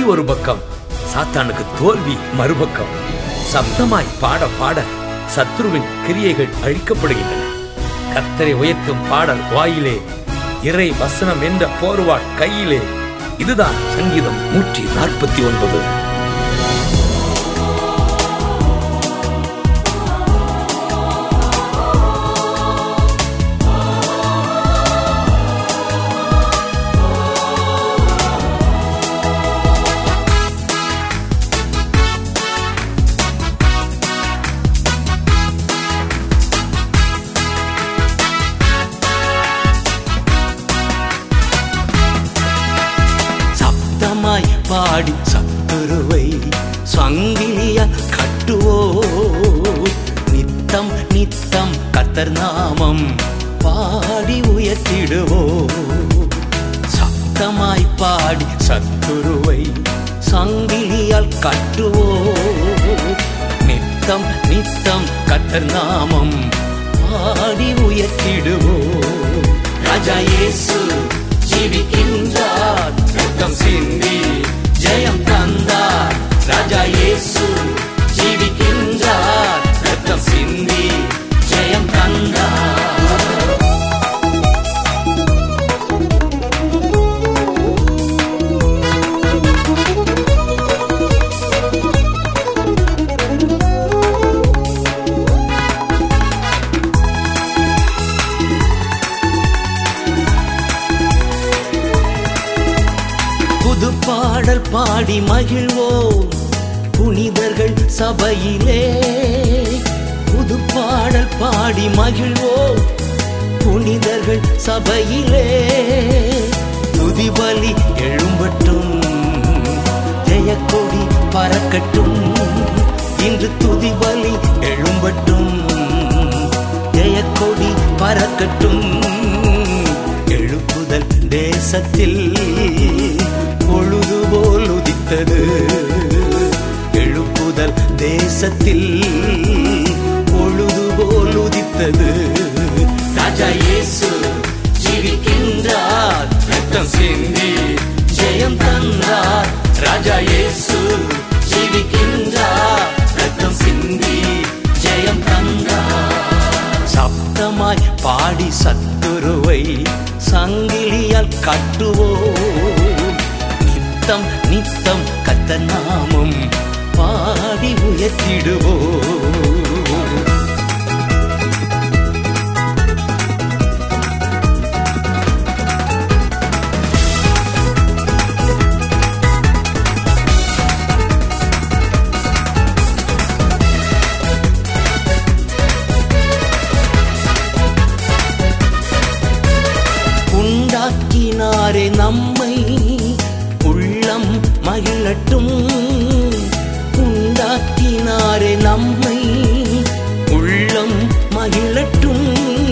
ஒரு பக்கம், சாத்தானுக்கு தோல்வி மறுபக்கம். சப்தமாய் பாட பாட சத்ருவின் கிரியைகள் அழிக்கப்படுகின்றன. கர்த்தரை உயர்த்தும் பாடல் வாயிலே, இறை வசனம் என்ற போர்வாள் கையிலே. இதுதான் சங்கீதம் 149. பாடி சத்துருவை சங்கிலியால் கட்டுவோ, நித்தம் நித்தம் கர்த்தர் நாமம் பாடி உயர்த்திடுவோ. சத்தமாய் பாடி சத்துருவை சங்கிலியால் கட்டுவோ, நித்தம் நித்தம் கர்த்தர் நாமம் பாடி உயர்த்திடுவோ. ராஜா இயேசு ஜீவிக்கின்றார், ரத்தம் சிந்தி ஜெயம் தந்தார். ராஜா இயேசு ஜீவிக்கின்றார், ரத்தம் சிந்தி ஜெயம் தந்தார். புது பாடல் பாடி மகிழ்வோம் புனிதர்கள் சபையிலே. புது பாடல் பாடி மகிழ்வோம் புனிதர்கள் சபையிலே. துதிபலி எழும்பட்டும், ஜெயக்கொடி பறக்கட்டும். இன்று துதிபலி எழும்பட்டும், ஜெயக்கொடி பறக்கட்டும். எழுப்புதல் தேசத்தில் பொழுதுபோல் உதித்தது. எழுப்புதல் தேசத்தில் பொழுதுபோல் உதித்தது. ராஜா இயேசு ஜீவிக்கின்றார், ரத்தம் சிந்தி ஜெயம் தந்தார். ராஜா இயேசு ஜீவிக்கின்றார், ரத்தம் சிந்தி ஜெயம் தந்தார். சப்தமாய் பாடி சத்துருவை சங்கிலியால் கட்டுவோ, நித்தம் நித்தம் கர்த்தர் நாமம் பாடி உயர்த்திடுவோ. உண்டாக்கினாரே நம்மை, உள்ளம் மகிழட்டும். உண்டாக்கினாரே நம்மை, உள்ளம் மகிழட்டும்.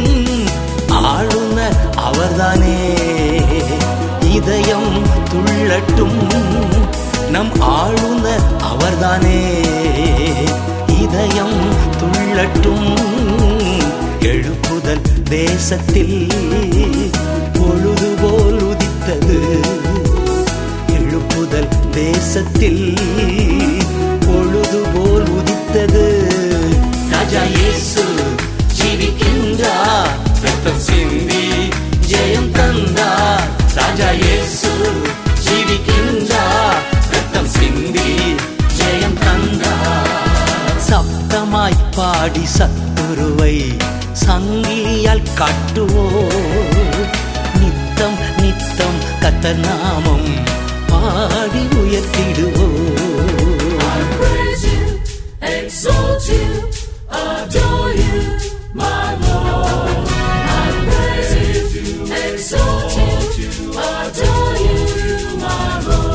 ஆளுநர் அவர்தானே, இதயம் துள்ளட்டும். நம் ஆளுநர் அவர்தானே, இதயம் துள்ளட்டும். எழுப்புதல் தேசத்தில் பொழுதுபோல் உதித்தது. எழுப்புதல் தேசத்தில் பொழுதுபோல் உதித்தது. ராஜா இயேசு ஜீவிக்கின்றார், ரத்தம் சிந்தி ஜெயம் தந்தார். ராஜா இயேசு ஜீவிக்கின்றார், ரத்தம் சிந்தி ஜெயம் தந்தார். சப்தமாய் பாடி சத்துருவை சங்கிலியால் கட்டுவோ, நித்தம் நித்தம் கர்த்தர் நாமம் பாடி உயர்த்திடுவோ. I praise you, exalt you, adore you, my Lord. I praise you, exalt you, adore you, my Lord.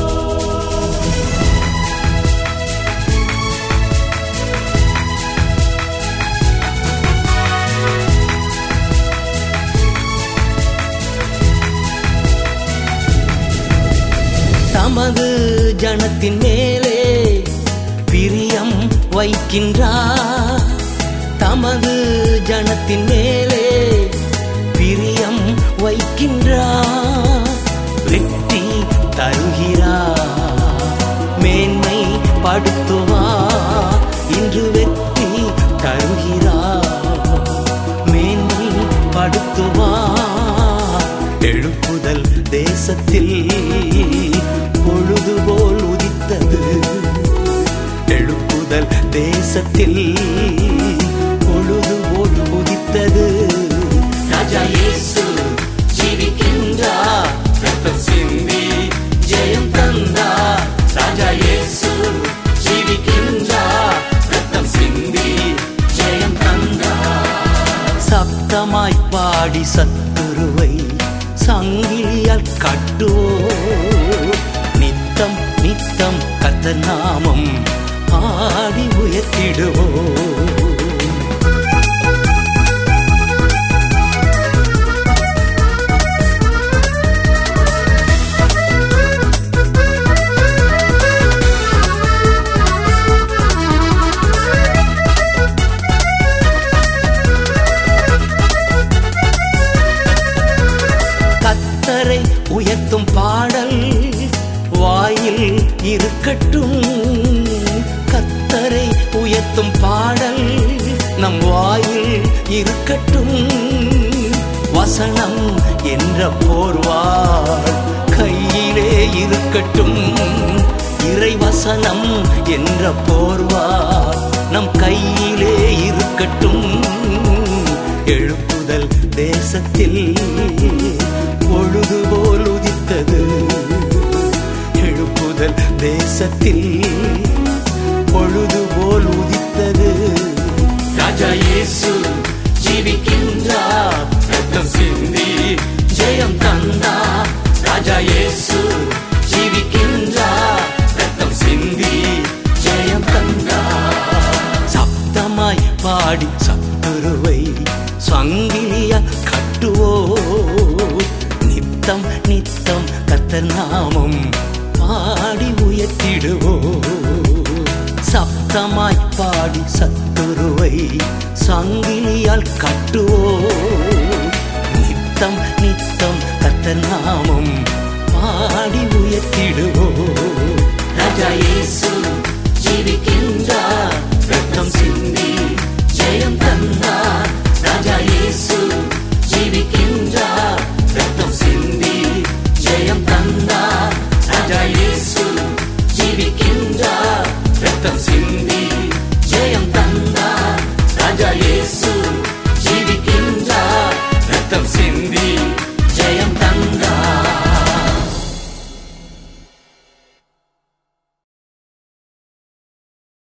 தமது ஜனத்தின் மேலே பிரியம் வைக்கின்றார். தமது ஜனத்தின் மேலே பிரியம் வைக்கின்றார். வெற்றி தருகிறார், எழுப்புதல் தேசத்தில் பொழுதுபோல் உதித்தது. எழுப்புதல் தேசத்தில் பொழுதுபோல் உதித்தது. ராஜா இயேசு ஜீவிக்கின்றார், ரத்தம் சிந்தி ஜெயம் தந்தார். ராஜா இயேசு ஜீவிக்கின்றார், ரத்தம் சிந்தி ஜெயம் தந்தார். சப்தமாய் பாடி சத்துருவை சங்கிலியால் கட்டுவோம். நித்தம் நித்தம் கர்த்தர் நாமம் பாடி உயர்த்திடுவோம். கர்த்தரை உயர்த்தும் பாடல் வாயில் இருக்கட்டும். கர்த்தரை உயர்த்தும் பாடல் நம் வாயில் இருக்கட்டும். வசனம் என்ற போர்வாள் கையிலே இருக்கட்டும். இறை வசனம் என்ற போர்வாள் நம் கையிலே இருக்கட்டும். எழுப்புதல் தேசத்தில் பொழுதுபோல் உதித்தது. எழுப்புதல் தேசத்தில் பொழுதுபோல் உதித்தது. ராஜா இயேசு ஜீவிக்கின்றார், ரத்தம் சிந்தி ஜெயம் தந்தார். ராஜா இயேசு ஜீவிக்கின்றார், ரத்தம் சிந்தி ஜெயம் தந்தார். சப்தமாய் பாடி சத்துருவை சங்கிலியால் கட்டுவோம். நித்தம் நித்தம் கர்த்தர் நாமம் பாடி உயர்த்திடுவோம். சப்தமாய் பாடி சத்துருவை சங்கிலியால் கட்டுவோம். நித்தம் நித்தம் கர்த்தர் நாமம் பாடி உயர்த்திடுவோம்.